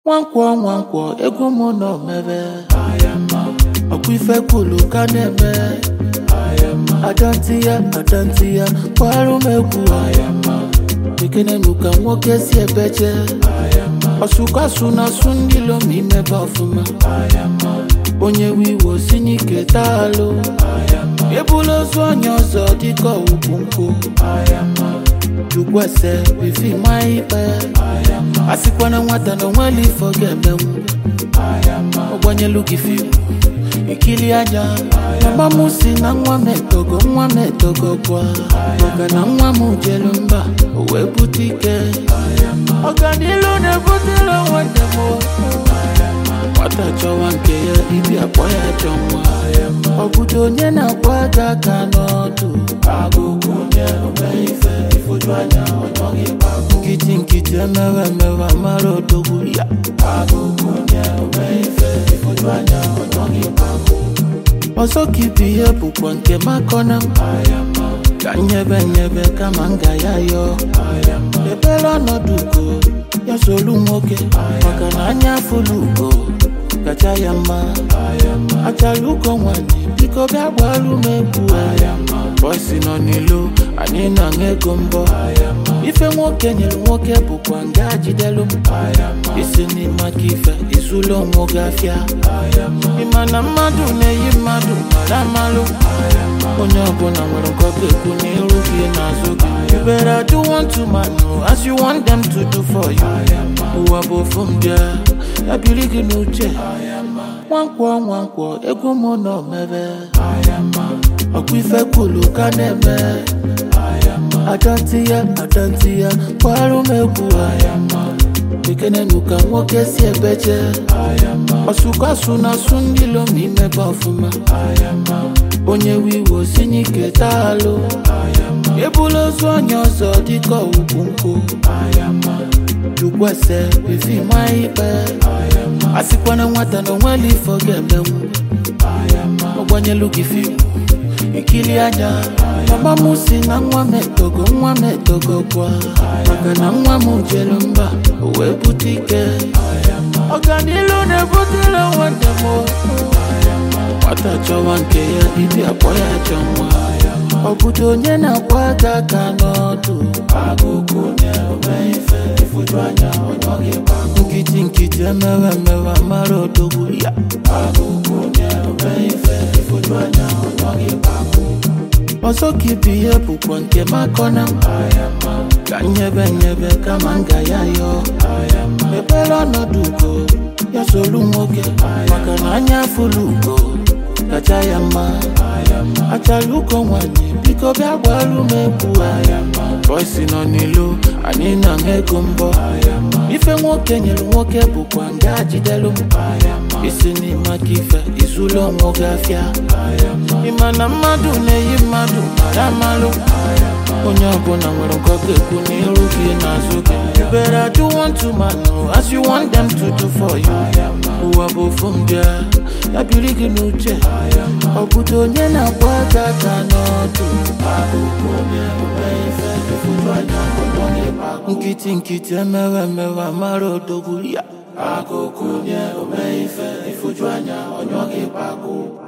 Nwankwo ego mo no mebe Okwife kulu ka na-eme Adantiya kwaru megwu Ekene nuka nwoke si ebeje Osukasu na sundilo mi mebe ofuma Onye wiwo sinike talo Ebulo zonye ozo diko upunko Jugwese bifi maipe Asikwana nwata no nweli fogemenwu Ogwanye lukifimu Ikili aja Mama musi na nwa metogo kwa Oga na nwa mujelumba Uwe butike Oga nilu ne butilo wandemo Wata chowa nke ya ibi apoya chomwa Ogudo nye na kwaga kanotu Agugunye umeife Ifujwanya otongi bagu Nkiti emewa maro dogu ya Agugunye umeife Ifujwanya otongi bagu Oso kipi ye bukwa nke makona Kanyebe kama nga ya yo Ebela no duko Ya solu mwoke Waka na anya fulugo Kacha ya ma Achaluko mwani Biko gabwalu mebu Boisi no nilo Anina ngeko mbo Ife mwoke nyelu mwoke bukwa nga jidelu Isi ni makife Isulo mwoga fya Imana madu ne yimadu Maramalu Onye obuna mwere koke kuni ruki na zuki You better do one to manu As you want them to do for you Uwabo from there Abiligi nuche Nwankwo ego mo no mebe Okwife kulu ka na-eme Adantiya kwaru megwu Ekene nuka nwoke si ebeje Osukasu na sundilo mi mebe ofuma Onye wiwo sinike talo Ebulo zonye ozo diko upunko Jugwese bifi maipe Asikwana nwata no nweli fogemenwu Ogwanye lukifimu Ikili aja Mama musi na nwa metogo kwa Maka na nwa mujelumba Uwe butike Oga nilu ne butilo wandemo Wata chowa nke ya ibi apoya chomwa Ogudo nye na kwaga kanotu Agugunye umeife Ifujwanya onyogi bagu Nkiti emewa maro dogu ya Agugunye umeife Ifujwanya onyogi bagu Oso kipi ye bukwa nke makona Kanyebe kama nga ya yo Ebela no duko Ya solu mwoke Maka na anya fulugo Kacha ya ma Achaluko mwani Biko gabwalu mebu Boisi no nilo Anina ngeko mbo Ife mwoke nyelu mwoke bukwa nga jidelu Isi ni makife Isulo mwoga fya Imana madu ne yimadu Maramalu Onye obuna mwere koke kuni ruki na zuki You better do one to manu As you want them to do for you Uwabo from there Abiligi nuche Ogudo nye na kwaga kanotu Agugunye umeife Ifujwanya onyogi bagu Nkiti emewa maro dogu ya Agugunye umeife Ifujwanya onyogi bagu